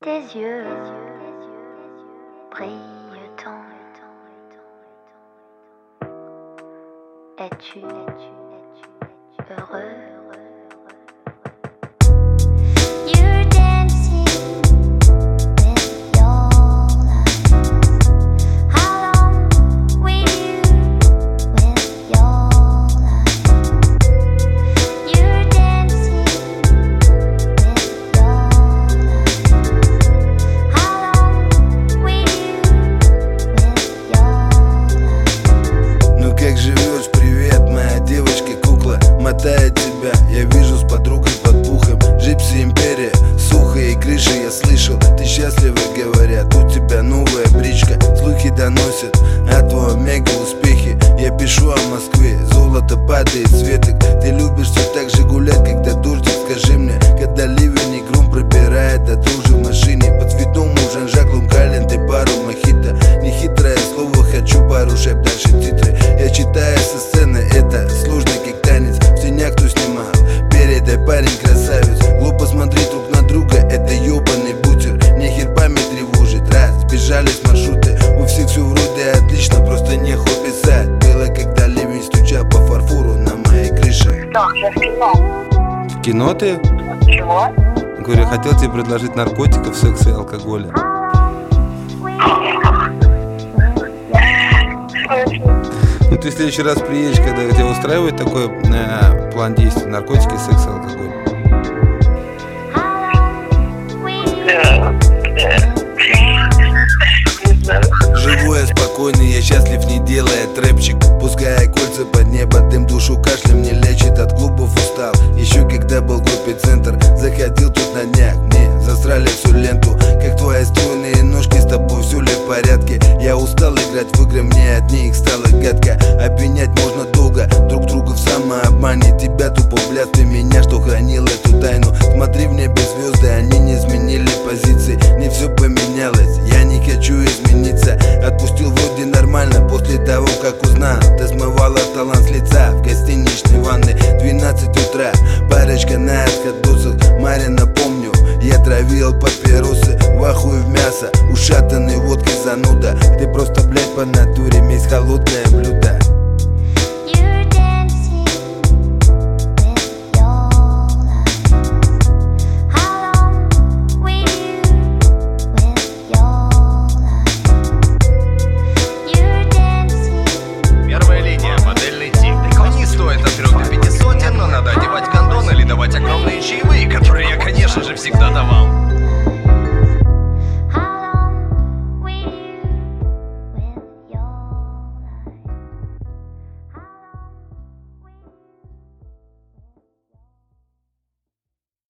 Tes yeux brillent tant. Es-tu heureux? You're dancing with your life. How long will you with your life? You're dancing with your life. How long will you with your life? Ну как живешь, привет, моя девочка-кукла. Мотает тебя, я вижу с подругой под пухом. Джипси империя, сухо и крыши я слышал. Ты счастлива, говорят, у тебя новая бричка. Слухи доносят о твоем мега успехе. Я пишу о Москве, золото падает с веток. Ты любишь все так же гулять, когда дождик, скажи мне. Когда ливень и гром пробирает до дрожи в машине. По цветному Жан-Жак Лункален, ты пару мохито. Нехитрое слово, хочу порушать дальше титры. Я читаю со сцены, это сложно как танец. В тенях кто снимал, передай, парень красавец. Глупо смотреть друг на друга, это ёбаный бутер. Нехер память тревожит, раз, сбежали с маршруты. У всех все вроде отлично, просто нехуй писать. Было, когда ливень стучал по фарфору на моей крыше. Да, я в кино. В кино ты? Чего? Говорю, я хотел тебе предложить наркотиков, секса и алкоголя. Ну ты в следующий раз приедешь, когда тебя устраивает такой план действий: наркотики, секс и алкоголь. Живу я спокойный, я счастлив, не делая трэпчик. Пуская кольца под небо, дым душу кашлем не лечит. От клубов устал, еще когда был в группе «Центр». Заходил тут на днях, мне засрали всю ленту. Как твои стройные ножки, с тобой все ли в порядке? Я устал играть в игры, мне от них стало гадко. Обвинять можно долго, друг друга в самообмане. Тебя тупо блядь, ты меня, что хранил эту тайну. Смотри в небе звезды, они не изменили позиции. Не все поменялось, я не хочу измениться. Отпустил вроде нормально после того, как узнал. Ты смывала талант с лица в гостиничной ванной. 12 утра, парочка на отходосах. Марина, помню, я травил папиросы. В ахуе в мясо, ушатанный водкой зануда. Ты просто, блядь, по натуре, месть холодное блюдо.